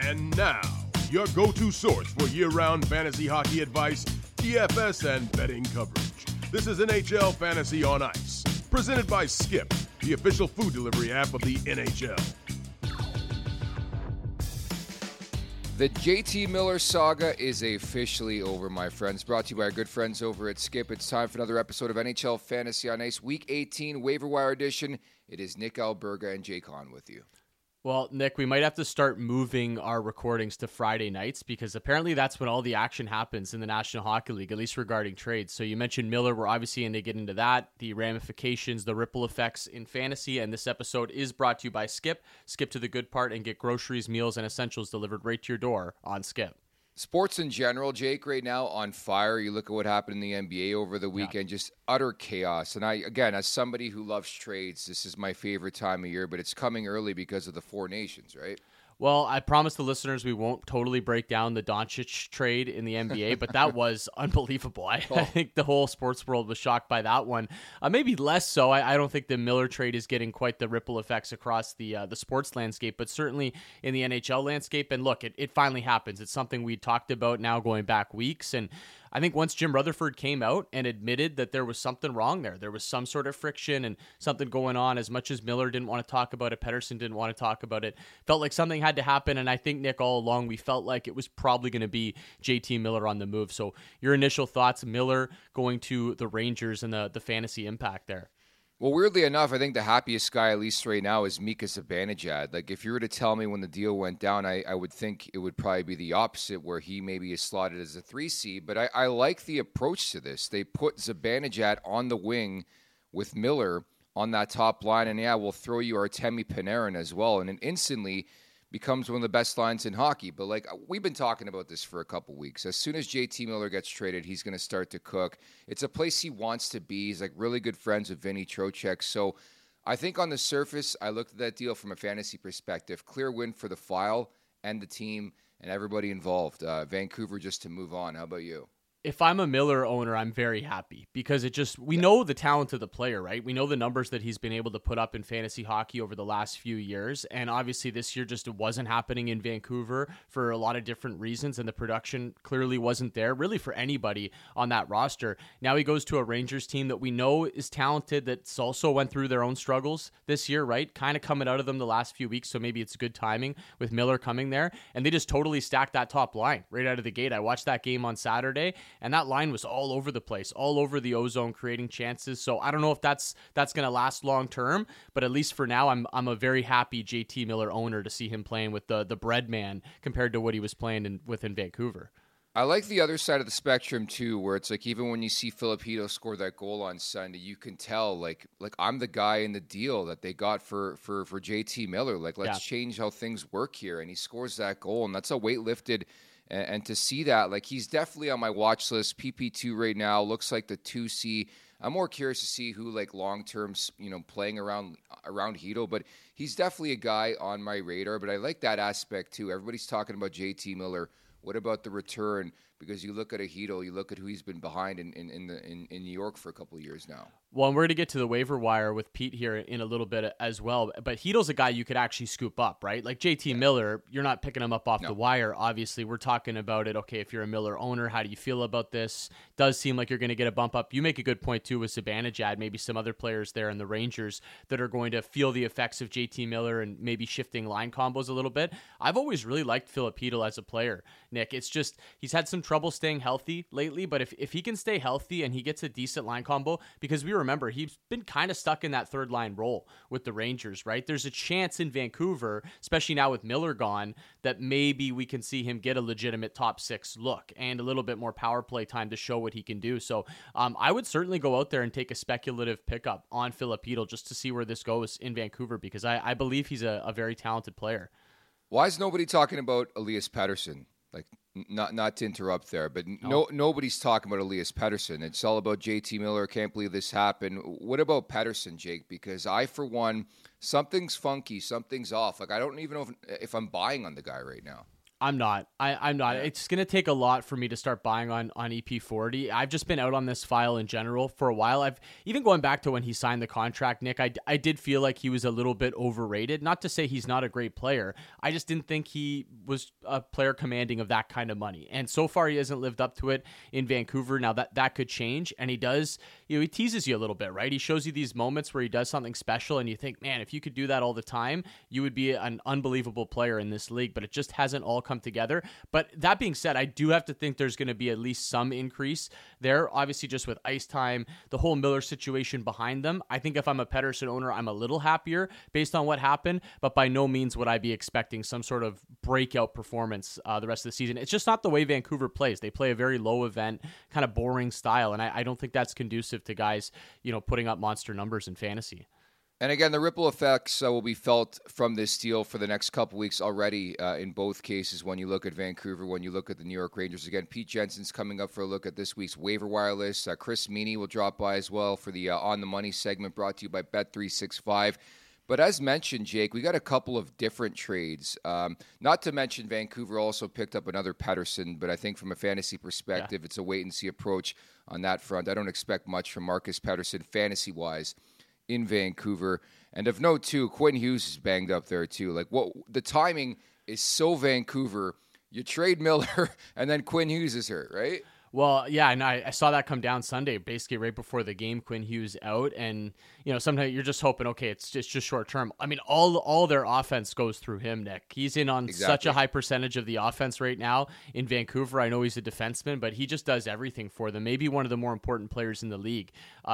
And now, your go-to source for year-round fantasy hockey advice, DFS, and betting coverage. This is NHL Fantasy on Ice, presented by Skip, the official food delivery app of the NHL. The JT Miller saga is officially over, my friends. Brought to you by our good friends over at Skip. It's time for another episode of NHL Fantasy on Ice, Week 18 Waiver Wire Edition. It is Nick Alberga and Jake Hahn with you. Well, Nick, we might have to start moving our recordings to Friday nights because apparently that's when all the action happens in the National Hockey League, at least regarding trades. So you mentioned Miller. We're obviously going to get into that, the ramifications, the ripple effects in fantasy. And this episode is brought to you by Skip. Skip to the good part and get groceries, meals, and essentials delivered right to your door on Skip. Sports in general, Jake, right now on fire. You look at what happened in the NBA over the weekend, just utter chaos. And again, as somebody who loves trades, this is my favorite time of year, but it's coming early because of the Four Nations, right? Well, I promise the listeners we won't totally break down the Doncic trade in the NBA, but that was unbelievable. I think the whole sports world was shocked by that one. Maybe less so. I don't think the Miller trade is getting quite the ripple effects across the sports landscape, but certainly in the NHL landscape. And look, it finally happens. It's something we talked about now going back weeks. And I think once Jim Rutherford came out and admitted that there was something wrong there was some sort of friction and something going on, as much as Miller didn't want to talk about it, Pettersson didn't want to talk about it, felt like something had to happen. And I think, Nick, all along, we felt like it was probably going to be JT Miller on the move. So your initial thoughts, Miller going to the Rangers and the fantasy impact there? Well, weirdly enough, I think the happiest guy, at least right now, is Mika Zibanejad. Like, if you were to tell me when the deal went down, I would think it would probably be the opposite, where he maybe is slotted as a 3 seed. But I like the approach to this. They put Zibanejad on the wing with Miller on that top line, and we'll throw you Artemi Panarin as well, and it instantly becomes one of the best lines in hockey. But like, we've been talking about this for a couple weeks. As soon as JT Miller gets traded, he's going to start to cook. It's a place he wants to be. He's like really good friends with Vinny Trocheck. So I think on the surface, I looked at that deal from a fantasy perspective. Clear win for the File and the team and everybody involved. Vancouver just to move on. How about you? If I'm a Miller owner, I'm very happy because we know the talent of the player, right? We know the numbers that he's been able to put up in fantasy hockey over the last few years. And obviously this year just wasn't happening in Vancouver for a lot of different reasons. And the production clearly wasn't there really for anybody on that roster. Now he goes to a Rangers team that we know is talented, that's also went through their own struggles this year, right? Kind of coming out of them the last few weeks. So maybe it's good timing with Miller coming there. And they just totally stacked that top line right out of the gate. I watched that game on Saturday, and that line was all over the place, all over the ozone, creating chances. So I don't know if that's going to last long term, but at least for now, I'm a very happy JT Miller owner to see him playing with the bread man compared to what he was playing within Vancouver. I like the other side of the spectrum too, where it's like even when you see Filipino score that goal on Sunday, you can tell like I'm the guy in the deal that they got for JT Miller. Like, let's change how things work here, and he scores that goal, and that's a weight lifted. And to see that, like, he's definitely on my watch list. PP2 right now looks like the 2C. I'm more curious to see who, like, long-term, playing around Hedo. But he's definitely a guy on my radar. But I like that aspect, too. Everybody's talking about JT Miller. What about the return? Because you look at a Hedo, you look at who he's been behind in New York for a couple of years now. Well, and we're going to get to the waiver wire with Pete here in a little bit as well. But Hedo's a guy you could actually scoop up, right? Like JT Miller, you're not picking him up off the wire. Obviously, we're talking about it. Okay, if you're a Miller owner, how do you feel about this? Does seem like you're going to get a bump up. You make a good point, too, with Zibanejad, maybe some other players there in the Rangers that are going to feel the effects of JT Miller and maybe shifting line combos a little bit. I've always really liked Filipino as a player, Nick. It's just he's had some trouble staying healthy lately, but if he can stay healthy and he gets a decent line combo, because we remember he's been kind of stuck in that third line role with the Rangers, right? There's a chance in Vancouver, especially now with Miller gone, that maybe we can see him get a legitimate top 6 look and a little bit more power play time to show what he can do. So I would certainly go out there and take a speculative pickup on Filipino just to see where this goes in Vancouver, because I believe he's a very talented player. Why is nobody talking about Elias Pettersson? Like, not to interrupt there, but nobody's talking about Elias Pettersson. It's all about JT Miller. Can't believe this happened. What about Pettersson, Jake? Because I, for one, something's funky, something's off. Like, I don't even know if I'm buying on the guy right now. I'm not. I'm not. Yeah. It's going to take a lot for me to start buying on EP40. I've just been out on this file in general for a while. I've even going back to when he signed the contract, Nick, I did feel like he was a little bit overrated. Not to say he's not a great player. I just didn't think he was a player commanding of that kind of money. And so far he hasn't lived up to it in Vancouver. Now that could change. And he does, he teases you a little bit, right? He shows you these moments where he does something special and you think, man, if you could do that all the time, you would be an unbelievable player in this league. But it just hasn't all come together. But that being said, I do have to think there's going to be at least some increase there. Obviously, just with ice time, the whole Miller situation behind them. I think if I'm a Pettersson owner, I'm a little happier based on what happened, but by no means would I be expecting some sort of breakout performance the rest of the season. It's just not the way Vancouver plays. They play a very low event, kind of boring style, and I don't think that's conducive to guys, putting up monster numbers in fantasy. And again, the ripple effects will be felt from this deal for the next couple weeks already in both cases when you look at Vancouver, when you look at the New York Rangers. Again, Pete Jensen's coming up for a look at this week's waiver wire list. Chris Meany will drop by as well for the On the Money segment brought to you by Bet365. But as mentioned, Jake, we got a couple of different trades. Not to mention Vancouver also picked up another Pettersson, but I think from a fantasy perspective, It's a wait-and-see approach on that front. I don't expect much from Marcus Pettersson fantasy-wise in Vancouver. And of note, too, Quinn Hughes is banged up there, too. Like, the timing is so Vancouver. You trade Miller, and then Quinn Hughes is hurt, right? Well, yeah, and I saw that come down Sunday, basically right before the game, Quinn Hughes out. And, sometimes you're just hoping, okay, it's just short term. I mean, all their offense goes through him, Nick. He's in on such a high percentage of the offense right now in Vancouver. I know he's a defenseman, but he just does everything for them. Maybe one of the more important players in the league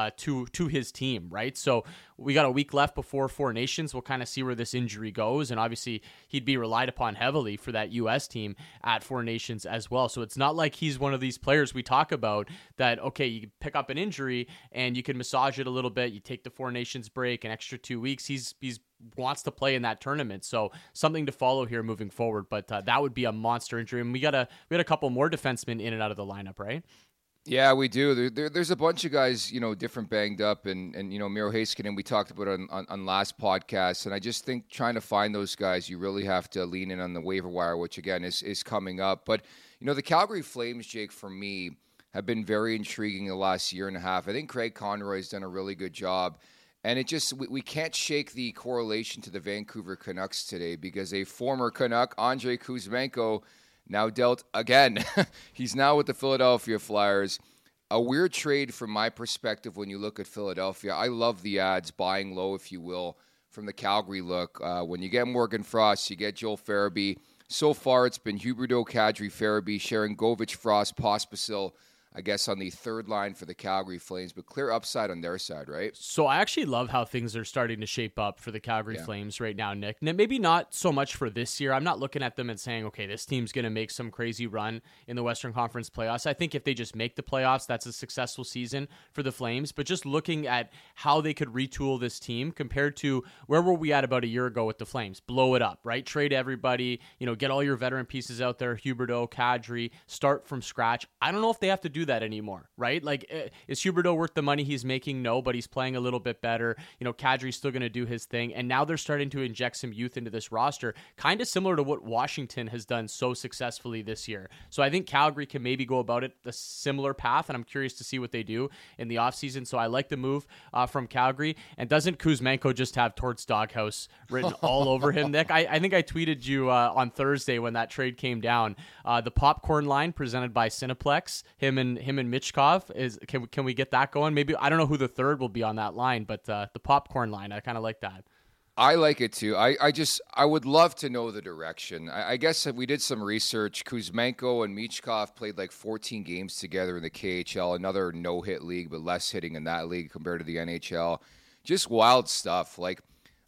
to his team, right? So we got a week left before Four Nations. We'll kind of see where this injury goes. And obviously, he'd be relied upon heavily for that U.S. team at Four Nations as well. So it's not like he's one of these players we talk about that, okay, you pick up an injury and you can massage it a little bit. You take the Four Nations break, an extra 2 weeks. He's wants to play in that tournament. So something to follow here moving forward. But that would be a monster injury. And we had a couple more defensemen in and out of the lineup, right? Yeah, we do. There's a bunch of guys, different banged up, and Miro Heiskanen, we talked about on last podcast, and I just think trying to find those guys, you really have to lean in on the waiver wire, which again is coming up. But the Calgary Flames, Jake, for me, have been very intriguing the last year and a half. I think Craig Conroy has done a really good job, and it just we can't shake the correlation to the Vancouver Canucks today because a former Canuck, Andrei Kuzmenko, now dealt again. He's now with the Philadelphia Flyers. A weird trade from my perspective when you look at Philadelphia. I love the ads, buying low, if you will, from the Calgary look. When you get Morgan Frost, you get Joel Farabee. So far, it's been Huberdeau, Kadri, Farabee, Sharangovich, Frost, Pospisil, I guess, on the third line for the Calgary Flames, but clear upside on their side, right? So I actually love how things are starting to shape up for the Calgary Flames right now, Nick. Maybe not so much for this year. I'm not looking at them and saying, okay, this team's going to make some crazy run in the Western Conference playoffs. I think if they just make the playoffs, that's a successful season for the Flames. But just looking at how they could retool this team compared to where were we at about a year ago with the Flames? Blow it up, right? Trade everybody, get all your veteran pieces out there, Huberdeau, Kadri, start from scratch. I don't know if they have to do that anymore, right? Like, is Huberdeau worth the money he's making? No, but he's playing a little bit better. Kadri's still going to do his thing. And now they're starting to inject some youth into this roster, kind of similar to what Washington has done so successfully this year. So I think Calgary can maybe go about it a similar path, and I'm curious to see what they do in the offseason. So I like the move from Calgary. And doesn't Kuzmenko just have Torts Doghouse written all over him, Nick? I think I tweeted you on Thursday when that trade came down. The popcorn line presented by Cineplex, him and Michkov is can we get that going? Maybe I don't know who the third will be on that line, but the popcorn line, I kind of like that. I like it too. I would love to know the direction. I guess if we did some research, Kuzmenko and Michkov played like 14 games together in the KHL, another no-hit league, but less hitting in that league compared to the NHL. Just wild stuff. Like,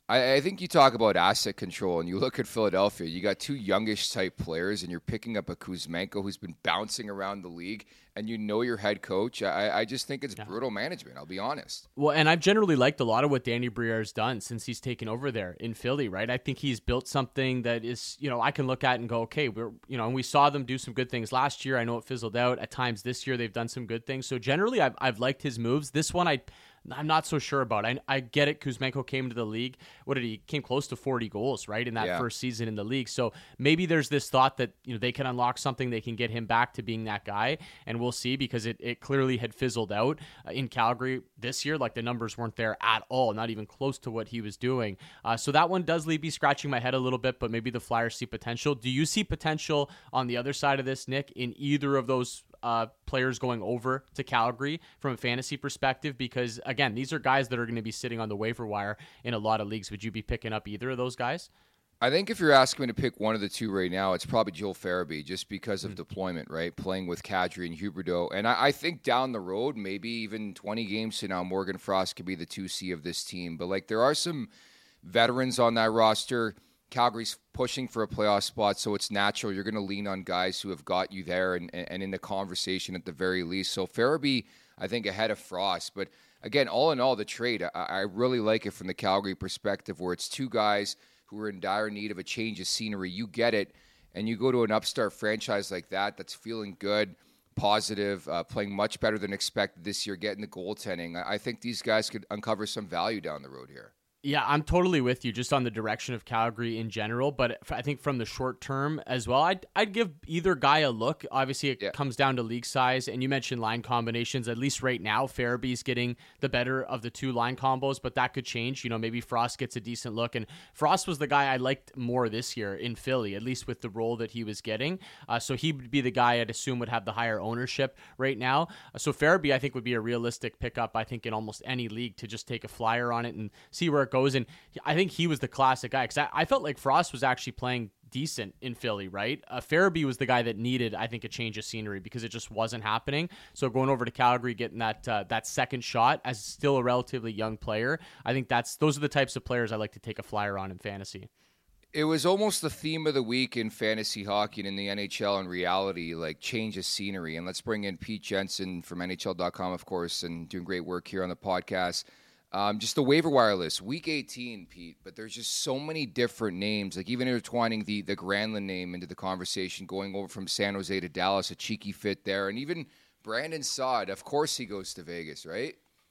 I think you talk about asset control, and you look at Philadelphia, you got two youngish type players, and you're picking up a Kuzmenko who's been bouncing around the league, and your head coach. I just think it's brutal management, I'll be honest. Well, and I've generally liked a lot of what Danny Briere's done since he's taken over there in Philly, right? I think he's built something that is, I can look at and go, okay, and we saw them do some good things last year. I know it fizzled out. At times this year, they've done some good things. So generally, I've liked his moves. This one, I'm not so sure about. I get it. Kuzmenko came to the league. He came close to 40 goals, right, in that first season in the league. So maybe there's this thought that they can unlock something. They can get him back to being that guy, and we'll see, because it clearly had fizzled out in Calgary this year. Like, the numbers weren't there at all, not even close to what he was doing. So that one does leave me scratching my head a little bit, but maybe the Flyers see potential. Do you see potential on the other side of this, Nick, in either of those players going over to Calgary from a fantasy perspective? Because, again, these are guys that are going to be sitting on the waiver wire in a lot of leagues. Would you be picking up either of those guys? I think if you're asking me to pick one of the two right now, it's probably Joel Farabee, just because of deployment, right? Playing with Kadri and Huberdeau. And I think down the road, maybe even 20 games from now, Morgan Frost could be the 2C of this team. But, there are some veterans on that roster. Calgary's pushing for a playoff spot, so it's natural you're going to lean on guys who have got you there and in the conversation at the very least. So Farabee, I think, ahead of Frost. But, again, all in all, the trade, I really like it from the Calgary perspective, where it's two guys who are in dire need of a change of scenery. You get it, and you go to an upstart franchise like that that's feeling good, positive, playing much better than expected this year, getting the goaltending. I think these guys could uncover some value down the road here. Yeah, I'm totally with you just on the direction of Calgary in general, but I think from the short term as well, I'd give either guy a look. Obviously, it comes down to league size, and you mentioned line combinations. At least right now, Farabee's getting the better of the two line combos, but that could change. Maybe Frost gets a decent look, and Frost was the guy I liked more this year in Philly, at least with the role that he was getting. So he would be the guy I'd assume would have the higher ownership right now. So Farabee, I think, would be a realistic pickup, I think, in almost any league, to just take a flyer on it and see where it goes. And I think he was the classic guy, because I felt like Frost was actually playing decent in Philly, right? Farabee was the guy that needed, I think, a change of scenery, because it just wasn't happening. So going over to Calgary, getting that second shot as still a relatively young player, I think those are the types of players I like to take a flyer on in fantasy. It was almost the theme of the week in fantasy hockey and in the NHL in reality, change of scenery. And let's bring in Pete Jensen from NHL.com, of course, and doing great work here on the podcast. Just the waiver wire list, week 18, Pete, but there's just so many different names, even intertwining the Granlund name into the conversation, going over from San Jose to Dallas, a cheeky fit there, and even Brandon Saad, of course he goes to Vegas, right?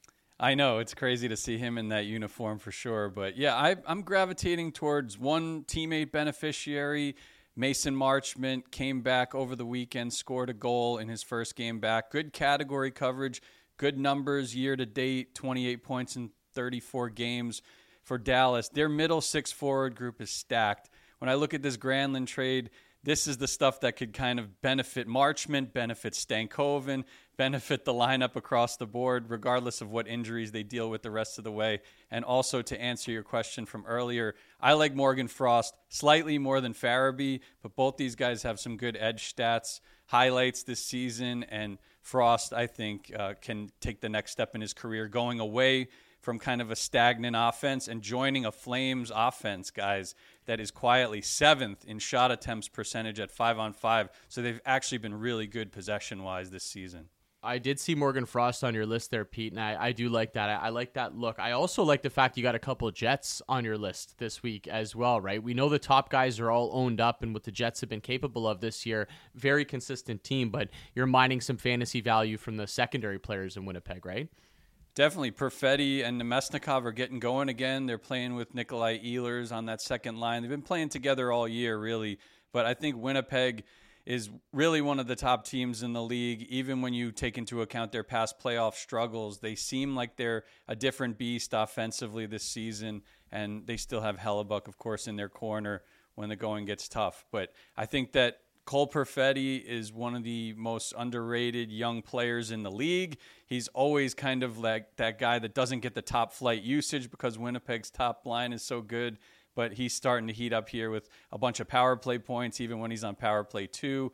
I know, it's crazy to see him in that uniform for sure, but yeah, I'm gravitating towards one teammate beneficiary. Mason Marchment came back over the weekend, scored a goal in his first game back. Good category coverage. Good numbers year to date, 28 points in 34 games for Dallas. Their middle six forward group is stacked. When I look at this Granlund trade, this is the stuff that could kind of benefit Marchment, benefit Stankoven, benefit the lineup across the board, regardless of what injuries they deal with the rest of the way. And also, to answer your question from earlier, I like Morgan Frost slightly more than Farabee, but both these guys have some good edge stats, highlights this season, and Frost, I think, can take the next step in his career, going away from kind of a stagnant offense and joining a Flames offense, guys, that is quietly 7th in shot attempts percentage at 5-on-5. So they've actually been really good possession-wise this season. I did see Morgan Frost on your list there, Pete, and I do like that. I like that look. I also like the fact you got a couple of Jets on your list this week as well, right? We know the top guys are all owned up, and what the Jets have been capable of this year, very consistent team, but you're mining some fantasy value from the secondary players in Winnipeg, right? Definitely. Perfetti and Nemesnikov are getting going again. They're playing with Nikolai Ehlers on that second line. They've been playing together all year, really, but I think Winnipeg is really one of the top teams in the league. Even when you take into account their past playoff struggles, they seem like they're a different beast offensively this season, and they still have Hellebuck, of course, in their corner when the going gets tough. But I think that Cole Perfetti is one of the most underrated young players in the league. He's always kind of like that guy that doesn't get the top flight usage because Winnipeg's top line is so good, but he's starting to heat up here with a bunch of power play points, even when he's on power play 2,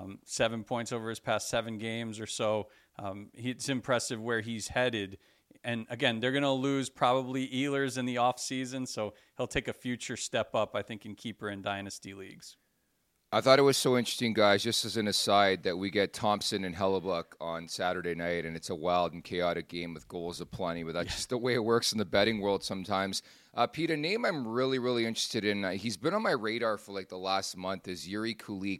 7 points over his past 7 games or so. It's impressive where he's headed. And again, they're going to lose probably Ehlers in the offseason, so he'll take a future step up, I think, in keeper and dynasty leagues. I thought it was so interesting, guys, just as an aside, that we get Thompson and Hellebuck on Saturday night, and it's a wild and chaotic game with goals aplenty, but that's just the way it works in the betting world sometimes. Pete, a name I'm really, really interested in, he's been on my radar for like the last month, is Yuri Kulik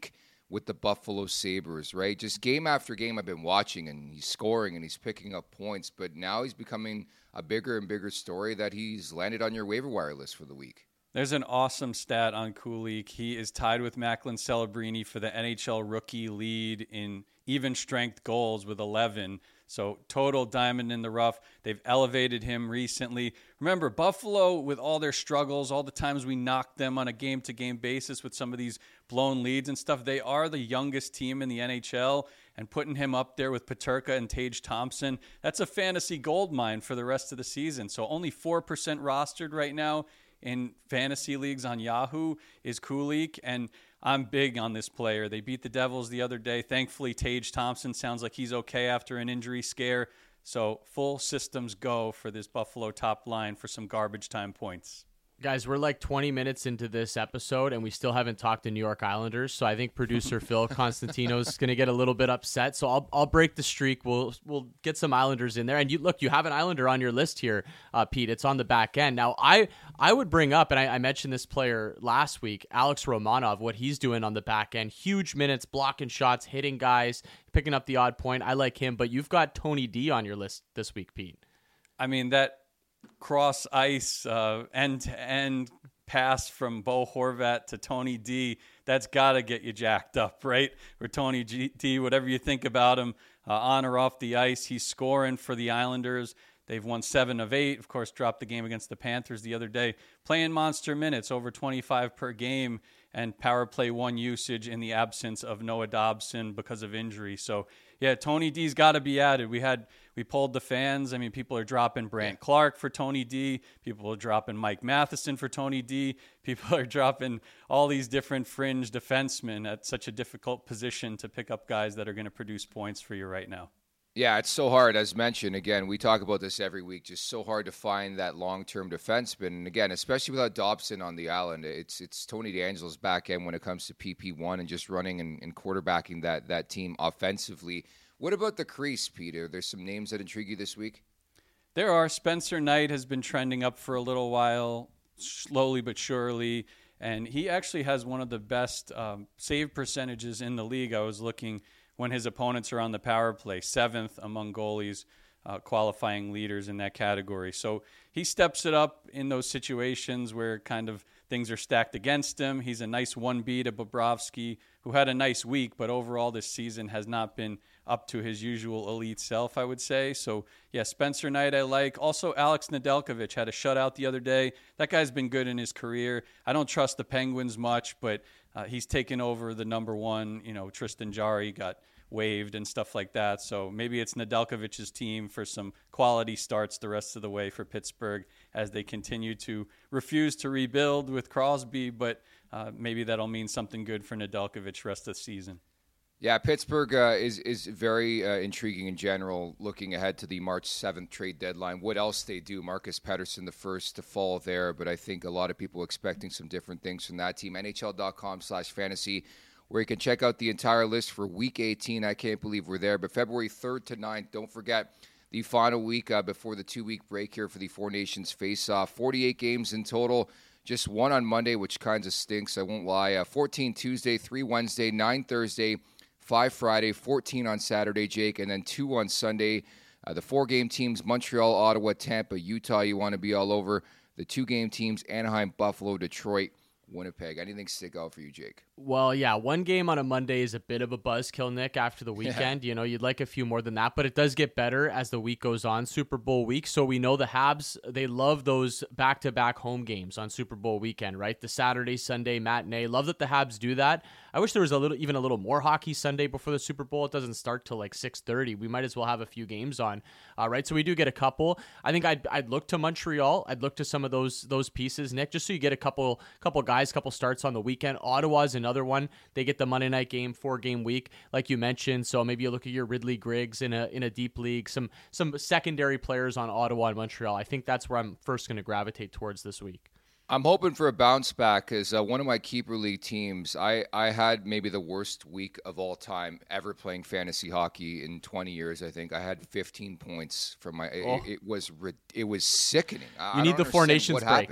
with the Buffalo Sabres, right? Just game after game I've been watching, and he's scoring and he's picking up points, but now he's becoming a bigger and bigger story that he's landed on your waiver wire list for the week. There's an awesome stat on Kulich. He is tied with Macklin Celebrini for the NHL rookie lead in even strength goals with 11. So total diamond in the rough. They've elevated him recently. Remember, Buffalo, with all their struggles, all the times we knocked them on a game-to-game basis with some of these blown leads and stuff, they are the youngest team in the NHL, and putting him up there with Peterka and Tage Thompson, that's a fantasy gold mine for the rest of the season. So only 4% rostered right now in fantasy leagues on Yahoo is Kulich, and I'm big on this player. They beat the Devils the other day. Thankfully, Tage Thompson sounds like he's okay after an injury scare. So full systems go for this Buffalo top line for some garbage time points. Guys, we're like 20 minutes into this episode, and we still haven't talked to New York Islanders. So I think producer Phil Constantino is going to get a little bit upset. So I'll break the streak. We'll get some Islanders in there. And you have an Islander on your list here, Pete. It's on the back end. Now, I would bring up, and I mentioned this player last week, Alex Romanov, what he's doing on the back end. Huge minutes, blocking shots, hitting guys, picking up the odd point. I like him. But you've got Tony D on your list this week, Pete. I mean, that cross ice end-to-end pass from Bo Horvat to Tony D, that's got to get you jacked up, right? Or Tony D, whatever you think about him, on or off the ice, he's scoring for the Islanders. They've won 7 of 8, of course, dropped the game against the Panthers the other day. Playing monster minutes, over 25 per game, and power play 1 usage in the absence of Noah Dobson because of injury. So, yeah, Tony D's got to be added. We polled the fans. I mean, people are dropping Brant Clark for Tony D. People are dropping Mike Matheson for Tony D. People are dropping all these different fringe defensemen at such a difficult position to pick up guys that are going to produce points for you right now. Yeah, it's so hard. As mentioned, again, we talk about this every week, just so hard to find that long-term defenseman. And again, especially without Dobson on the island, it's Tony DeAngelo's back end when it comes to PP1 and just running and quarterbacking that team offensively. What about the crease, Peter? There's some names that intrigue you this week? There are. Spencer Knight has been trending up for a little while, slowly but surely. And he actually has one of the best save percentages in the league. I was looking when his opponents are on the power play, 7th among goalies, qualifying leaders in that category. So he steps it up in those situations where kind of things are stacked against him. He's a nice 1B to Bobrovsky, who had a nice week, but overall this season has not been up to his usual elite self, I would say. So, yeah, Spencer Knight I like. Also, Alex Nedeljkovic had a shutout the other day. That guy's been good in his career. I don't trust the Penguins much, but he's taken over the number one. Tristan Jarry got waived and stuff like that. So maybe it's Nedeljkovic's team for some quality starts the rest of the way for Pittsburgh as they continue to refuse to rebuild with Crosby, but maybe that'll mean something good for Nedeljkovic rest of the season. Yeah, Pittsburgh is very intriguing in general, looking ahead to the March 7th trade deadline. What else they do? Marcus Pettersson the first to fall there, but I think a lot of people expecting some different things from that team. NHL.com/fantasy, where you can check out the entire list for Week 18. I can't believe we're there, but February 3rd to 9th, don't forget the final week before the 2-week break here for the Four Nations face-off. 48 games in total. Just 1 on Monday, which kind of stinks, I won't lie. 14 Tuesday, 3 Wednesday, 9 Thursday, 5 Friday, 14 on Saturday, Jake, and then 2 on Sunday. The 4-game teams, Montreal, Ottawa, Tampa, Utah, you want to be all over. The 2-game teams, Anaheim, Buffalo, Detroit, Winnipeg. Anything stick out for you, Jake? Well, yeah, 1 game on a Monday is a bit of a buzzkill, Nick, after the weekend. Yeah. You'd like a few more than that, but it does get better as the week goes on. Super Bowl week, so we know the Habs, they love those back-to-back home games on Super Bowl weekend, right? The Saturday, Sunday matinee. Love that the Habs do that. I wish there was even a little more hockey Sunday before the Super Bowl. It doesn't start till like 6:30. We might as well have a few games on, right? So we do get a couple. I think I'd look to Montreal. I'd look to some of those pieces, Nick, just so you get a couple guys, couple starts on the weekend. Ottawa's another one. They get the Monday night game, 4-game week, like you mentioned. So maybe you look at your Ridley Griggs in a deep league, some secondary players on Ottawa and Montreal. I think that's where I'm first going to gravitate towards this week. I'm hoping for a bounce back because one of my keeper league teams, I had maybe the worst week of all time ever playing fantasy hockey in 20 years. I think I had 15 points from my. It was sickening. You need the Four Nations break. Happened.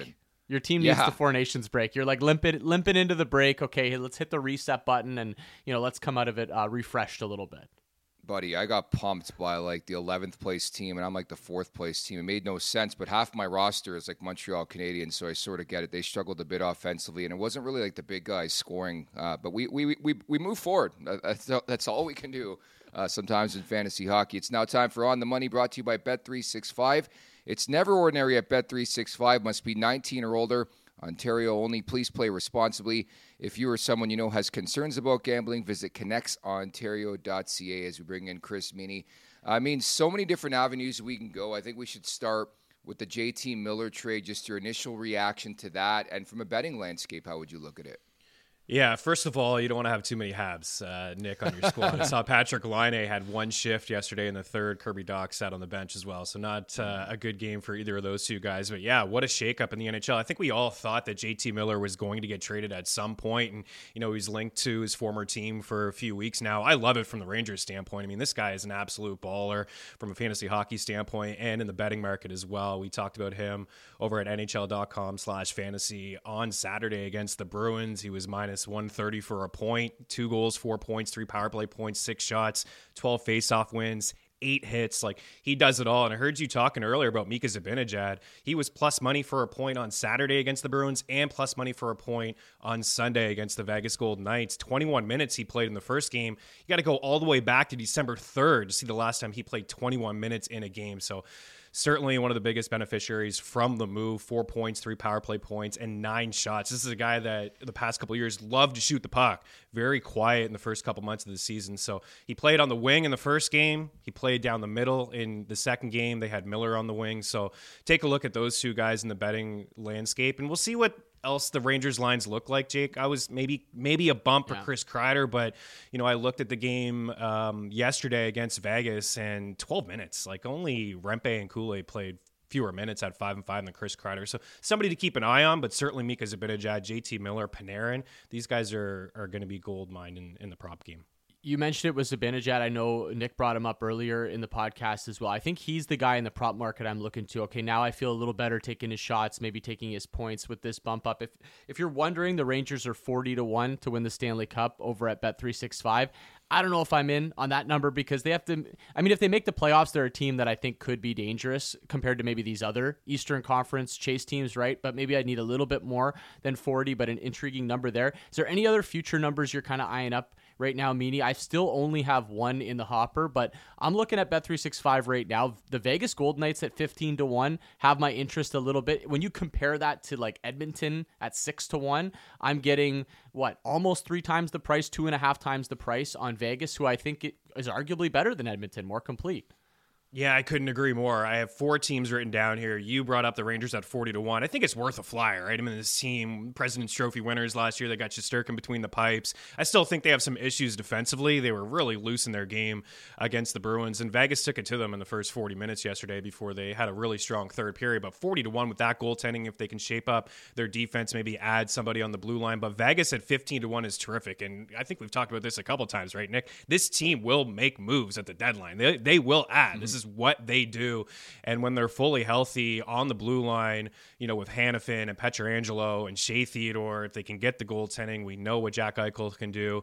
Your team needs the Four Nations break. You're like limping into the break. Okay, let's hit the reset button and let's come out of it refreshed a little bit. Buddy, I got pumped by like the 11th place team, and I'm like the 4th place team. It made no sense, but half my roster is like Montreal Canadiens, so I sort of get it. They struggled a bit offensively, and it wasn't really like the big guys scoring. But we move forward. That's all we can do sometimes in fantasy hockey. It's now time for On the Money, brought to you by Bet365. It's never ordinary at Bet365. Must be 19 or older. Ontario only. Please play responsibly. If you or someone you know has concerns about gambling, visit connectsontario.ca as we bring in Chris Meany. I mean, so many different avenues we can go. I think we should start with the JT Miller trade, just your initial reaction to that. And from a betting landscape, how would you look at it? Yeah, first of all, you don't want to have too many Habs, Nick, on your squad. I saw Patrick Laine had one shift yesterday in the third. Kirby Dach sat on the bench as well, so not a good game for either of those two guys. But yeah, what a shakeup in the NHL. I think we all thought that JT Miller was going to get traded at some point, and he's linked to his former team for a few weeks now. I love it from the Rangers standpoint. I mean, this guy is an absolute baller from a fantasy hockey standpoint and in the betting market as well. We talked about him over at NHL.com/fantasy on Saturday against the Bruins. He was minus 130 for a point, 2 goals, 4 points, 3 power play points, 6 shots, 12 faceoff wins, 8 hits. Like, he does it all. And I heard you talking earlier about Mika Zibanejad. He was plus money for a point on Saturday against the Bruins and plus money for a point on Sunday against the Vegas Golden Knights. 21 minutes he played in the first game. You got to go all the way back to December 3rd to see the last time he played 21 minutes in a game. So certainly one of the biggest beneficiaries from the move. 4 points, 3 power play points, and 9 shots. This is a guy that the past couple of years loved to shoot the puck. Very quiet in the first couple months of the season. So he played on the wing in the first game. He played down the middle in the second game. They had Miller on the wing. So take a look at those two guys in the betting landscape, and we'll see what else the Rangers lines look like, Jake. I was maybe a bump for Chris Kreider, but I looked at the game yesterday against Vegas, and 12 minutes. Like, only Rempe and Kool-Aid played fewer minutes at 5 and 5 than Chris Kreider. So somebody to keep an eye on, but certainly Mika Zibanejad, JT Miller, Panarin, these guys are going to be gold mine in the prop game. You mentioned it was Zibanejad. I know Nick brought him up earlier in the podcast as well. I think he's the guy in the prop market I'm looking to. Okay, now I feel a little better taking his shots, maybe taking his points with this bump up. If you're wondering, the Rangers are 40-1 to win the Stanley Cup over at Bet365. I don't know if I'm in on that number because they have to. I mean, if they make the playoffs, they're a team that I think could be dangerous compared to maybe these other Eastern Conference chase teams, right? But maybe I need a little bit more than 40, but an intriguing number there. Is there any other future numbers you're kind of eyeing up right now, Meany? I still only have one in the hopper, but I'm looking at Bet365 right now. The Vegas Golden Knights at 15-1 have my interest a little bit. When you compare that to like Edmonton at 6-1, I'm getting almost 3 times the price, 2.5 times the price on Vegas, who I think is arguably better than Edmonton, more complete. Yeah, I couldn't agree more. I have 4 teams written down here. You brought up the Rangers at 40-1. I think it's worth a flyer, right? I mean, this team, President's Trophy winners last year, they got Shesterkin between the pipes. I still think they have some issues defensively. They were really loose in their game against the Bruins, and Vegas took it to them in the first 40 minutes yesterday before they had a really strong third period. But 40-1 with that goaltending, if they can shape up their defense, maybe add somebody on the blue line. But Vegas at 15-1 is terrific, and I think we've talked about this a couple times, right, Nick? This team will make moves at the deadline. They will add. Mm-hmm. This is what they do. And when they're fully healthy on the blue line, with Hanifin and Pietrangelo and Shea Theodore, if they can get the goaltending, we know what Jack Eichel can do.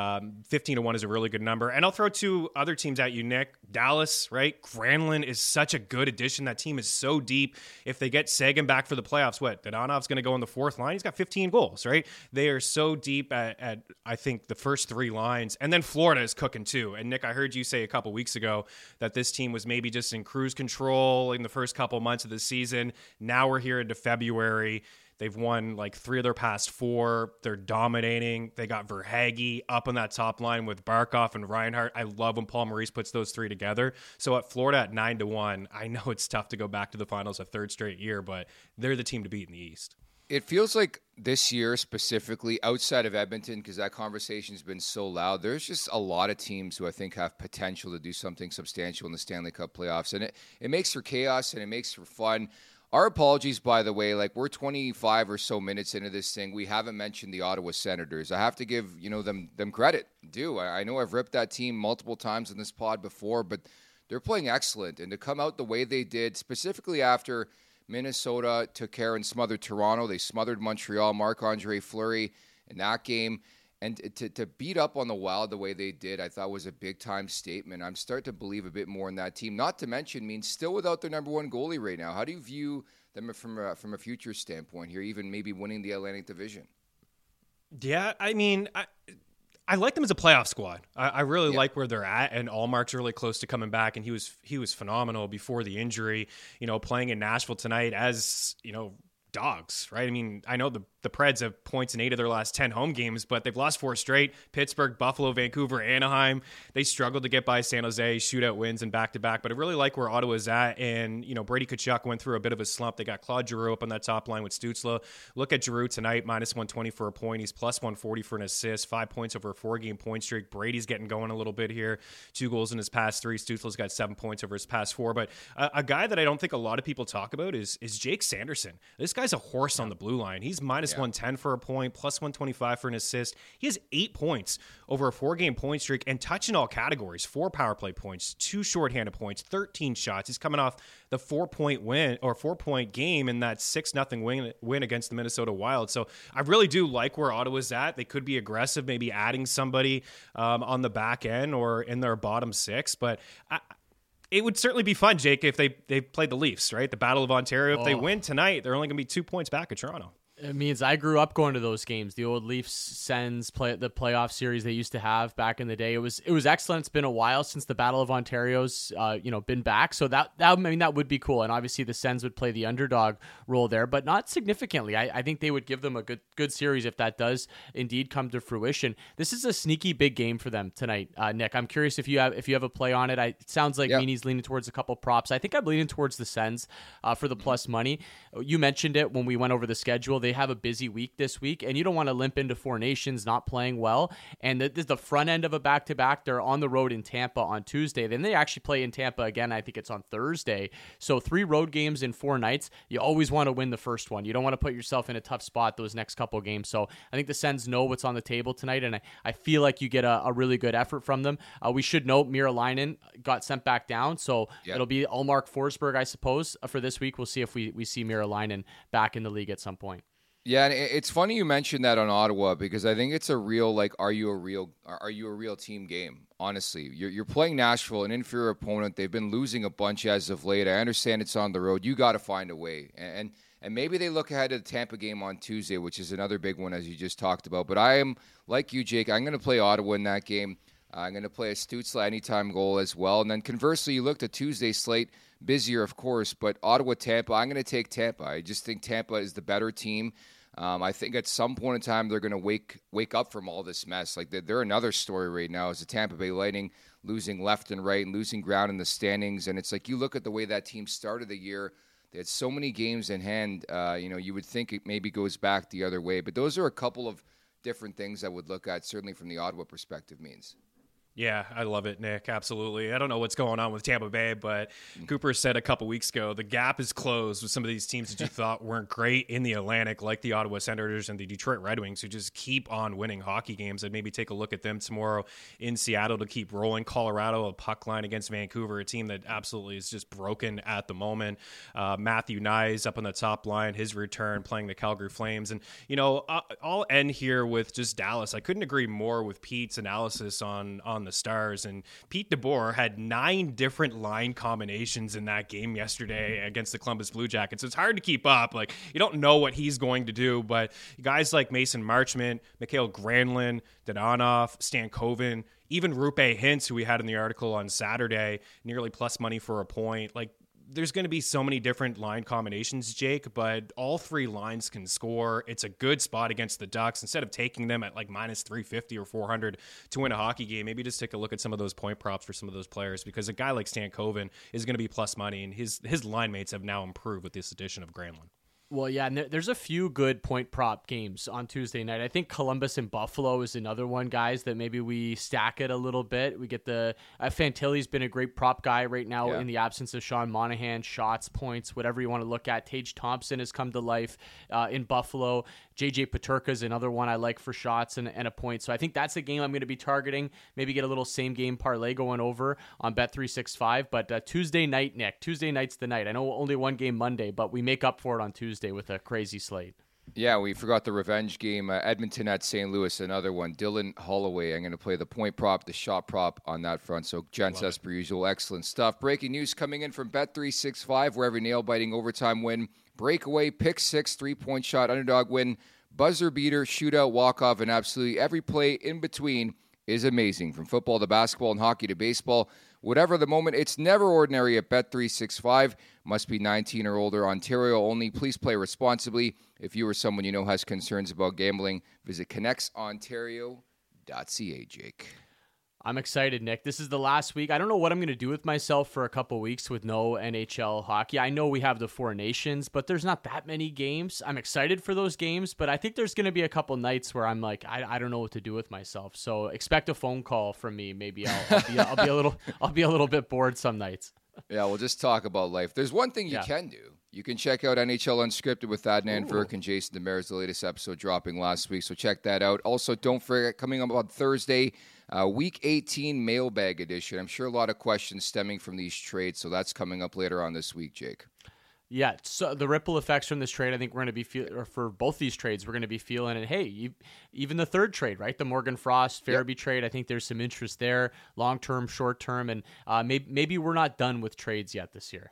15-1 is a really good number. And I'll throw 2 other teams at you, Nick. Dallas, right? Granlund is such a good addition. That team is so deep. If they get Sagan back for the playoffs, Dadonov's going to go on the 4th line. He's got 15 goals, right? They are so deep at I think, the first 3 lines. And then Florida is cooking too. And Nick, I heard you say a couple weeks ago that this team was maybe just in cruise control in the first couple months of the season. Now we're here into February. They've won like 3 of their past 4. They're dominating. They got Verhaeghe up on that top line with Barkov and Reinhart. I love when Paul Maurice puts those 3 together. So at Florida at 9-1, I know it's tough to go back to the finals a 3rd straight year, but they're the team to beat in the East. It feels like this year specifically, outside of Edmonton, because that conversation's been so loud, there's just a lot of teams who I think have potential to do something substantial in the Stanley Cup playoffs. And it makes for chaos and it makes for fun. Our apologies, by the way, like we're 25 or so minutes into this thing. We haven't mentioned the Ottawa Senators. I have to give them credit. I know I've ripped that team multiple times in this pod before, but they're playing excellent. And to come out the way they did, specifically after Minnesota took care and smothered Toronto. They smothered Montreal, Marc-Andre Fleury in that game. And to beat up on the Wild the way they did, I thought was a big-time statement. I'm starting to believe a bit more in that team. Not to mention, still without their number one goalie right now. How do you view them from a future standpoint here, even maybe winning the Atlantic Division? Yeah, I like them as a playoff squad. I really like where they're at, and Allmark's really close to coming back, and he was phenomenal before the injury. Playing in Nashville tonight as dogs, right? I know the Preds have points in 8 of their last 10 home games, but they've lost 4 straight. Pittsburgh, Buffalo, Vancouver, Anaheim. They struggled to get by San Jose, shootout wins and back-to-back. But I really like where Ottawa's at. And, Brady Tkachuk went through a bit of a slump. They got Claude Giroux up on that top line with Stützle. Look at Giroux tonight, minus 120 for a point. He's plus 140 for an assist, 5 points over a 4-game point streak. Brady's getting going a little bit here. 2 goals in his past 3. Stützle's got 7 points over his past 4. But a guy that I don't think a lot of people talk about is Jake Sanderson. This guy's a horse on the blue line. He's minus 110 for a point, plus 125 for an assist. He has 8 points over a 4-game point streak and touch in all categories. 4 power play points, 2 shorthanded points, 13 shots. He's coming off the 4-point game in that 6-0 win against the Minnesota Wild. So I really do like where Ottawa's at. They could be aggressive, maybe adding somebody on the back end or in their bottom 6, but it would certainly be fun, Jake, if they played the Leafs, right? The Battle of Ontario. If they win tonight, they're only going to be 2 points back at Toronto. It means I grew up going to those games. The old Leafs Sens the playoff series they used to have back in the day. It was excellent. It's been a while since the Battle of Ontario's been back. So that would be cool. And obviously the Sens would play the underdog role there, but not significantly. I think they would give them a good series if that does indeed come to fruition. This is a sneaky big game for them tonight, Nick. I'm curious if you have a play on it. It sounds like Meany's leaning towards a couple props. I think I'm leaning towards the Sens for the plus money. You mentioned it when we went over the schedule. They have a busy week this week, and you don't want to limp into 4 Nations not playing well. And this is the front end of a back-to-back. They're on the road in Tampa on Tuesday. Then they actually play in Tampa again. I think it's on Thursday. So 3 road games in 4 nights. You always want to win the first one. You don't want to put yourself in a tough spot those next couple games. So I think the Sens know what's on the table tonight, and I feel like you get a really good effort from them. We should note Mieralainen got sent back down, so it'll be Allmark Forsberg, I suppose, for this week. We'll see if we see Mieralainen back in the league at some point. Yeah, and it's funny you mentioned that on Ottawa because I think it's a real are you a real team game? Honestly, you're playing Nashville, an inferior opponent. They've been losing a bunch as of late. I understand it's on the road. You got to find a way, and maybe they look ahead to the Tampa game on Tuesday, which is another big one as you just talked about. But I am like you, Jake. I'm going to play Ottawa in that game. I'm going to play a Stützle anytime goal as well. And then conversely, you looked at Tuesday's slate, busier of course, but Ottawa-Tampa. I'm going to take Tampa. I just think Tampa is the better team. I think at some point in time they're going to wake up from all this mess. Like they're another story right now is the Tampa Bay Lightning losing left and right and losing ground in the standings. And it's like you look at the way that team started the year. They had so many games in hand. You would think it maybe goes back the other way. But those are a couple of different things I would look at, certainly from the Ottawa perspective means. Yeah, I love it, Nick. Absolutely. I don't know what's going on with Tampa Bay, but Cooper said a couple weeks ago, the gap is closed with some of these teams that you thought weren't great in the Atlantic, like the Ottawa Senators and the Detroit Red Wings, who just keep on winning hockey games. I'd maybe take a look at them tomorrow in Seattle to keep rolling. Colorado, a puck line against Vancouver, a team that absolutely is just broken at the moment. Matthew Nyes up on the top line, his return playing the Calgary Flames. And, I'll end here with just Dallas. I couldn't agree more with Pete's analysis on the Stars, and Pete DeBoer had 9 different line combinations in that game yesterday against the Columbus Blue Jackets. So it's hard to keep up. Like, you don't know what he's going to do, but guys like Mason Marchment, Mikhail Granlund, Dadonov, Stan Koven, even Roope Hintz, who we had in the article on Saturday, nearly plus money for a point. Like, there's going to be so many different line combinations, Jake, but all 3 lines can score. It's a good spot against the Ducks. Instead of taking them at like minus 350 or 400 to win a hockey game, maybe just take a look at some of those point props for some of those players, because a guy like Stan Koven is going to be plus money, and his line mates have now improved with this addition of Granlund. Well, yeah, and there's a few good point prop games on Tuesday night. I think Columbus and Buffalo is another one, guys, that maybe we stack it a little bit. We get Fantilli's been a great prop guy right now in the absence of Sean Monahan, shots, points, whatever you want to look at. Tage Thompson has come to life in Buffalo. JJ Peterka is another one I like for shots and a point. So I think that's a game I'm going to be targeting. Maybe get a little same game parlay going over on Bet365. But Tuesday night, Nick. Tuesday night's the night. I know only one game Monday, but we make up for it on Tuesday with a crazy slate. Yeah, we forgot the revenge game. Edmonton at St. Louis, another one. Dylan Holloway, I'm going to play the point prop, the shot prop on that front. So, gents, as per usual, excellent stuff. Breaking news coming in from Bet365, where every nail-biting overtime win, breakaway, pick six, three-point shot, underdog win, buzzer beater, shootout, walk-off, and absolutely every play in between is amazing. From football to basketball and hockey to baseball, whatever the moment, it's never ordinary at Bet365. Must be 19 or older. Ontario only. Please play responsibly. If you or someone you know has concerns about gambling, visit connectsontario.ca, Jake. I'm excited, Nick. This is the last week. I don't know what I'm going to do with myself for a couple weeks with no NHL hockey. I know we have the Four Nations, but there's not that many games. I'm excited for those games, but I think there's going to be a couple nights where I'm like, I don't know what to do with myself. So expect a phone call from me. Maybe I'll be a little bit bored some nights. Yeah, we'll just talk about life. There's one thing you can do. You can check out NHL Unscripted with Adnan Virk and Jason Demers, the latest episode dropping last week, so check that out. Also, don't forget, coming up on Thursday, Week 18 mailbag edition. I'm sure a lot of questions stemming from these trades, so that's coming up later on this week, Jake. Yeah, so the ripple effects from this trade, I think we're going to be for both these trades, we're going to be feeling it. Hey, even the third trade, right? The Morgan Frost Farabee trade. I think there's some interest there, long term, short term, and maybe we're not done with trades yet this year.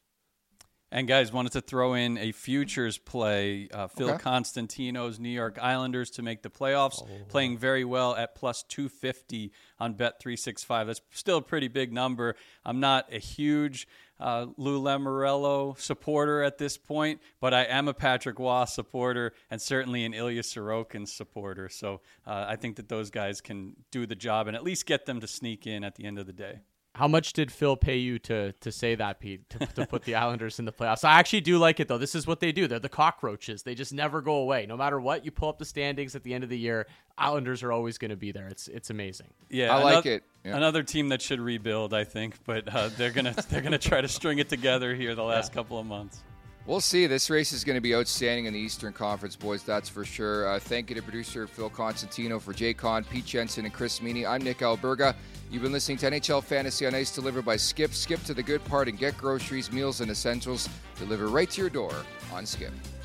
And guys, wanted to throw in a futures play. Phil Constantino's New York Islanders to make the playoffs, playing very well at plus 250 on Bet365. That's still a pretty big number. I'm not a huge Lou Lamoriello supporter at this point, but I am a Patrick Waugh supporter and certainly an Ilya Sorokin supporter. So I think that those guys can do the job and at least get them to sneak in at the end of the day. How much did Phil pay you to say that, Pete, to put the Islanders in the playoffs? I actually do like it, though. This is what they do. They're the cockroaches. They just never go away. No matter what, you pull up the standings at the end of the year, Islanders are always going to be there. It's amazing. Yeah, I like it. Yeah. Another team that should rebuild, I think, but they're gonna try to string it together here the last couple of months. We'll see. This race is going to be outstanding in the Eastern Conference, boys. That's for sure. Thank you to producer Phil Constantino, for Jay Kahn, Pete Jensen, and Chris Meany. I'm Nick Alberga. You've been listening to NHL Fantasy on Ice, delivered by Skip. Skip to the good part and get groceries, meals, and essentials delivered right to your door on Skip.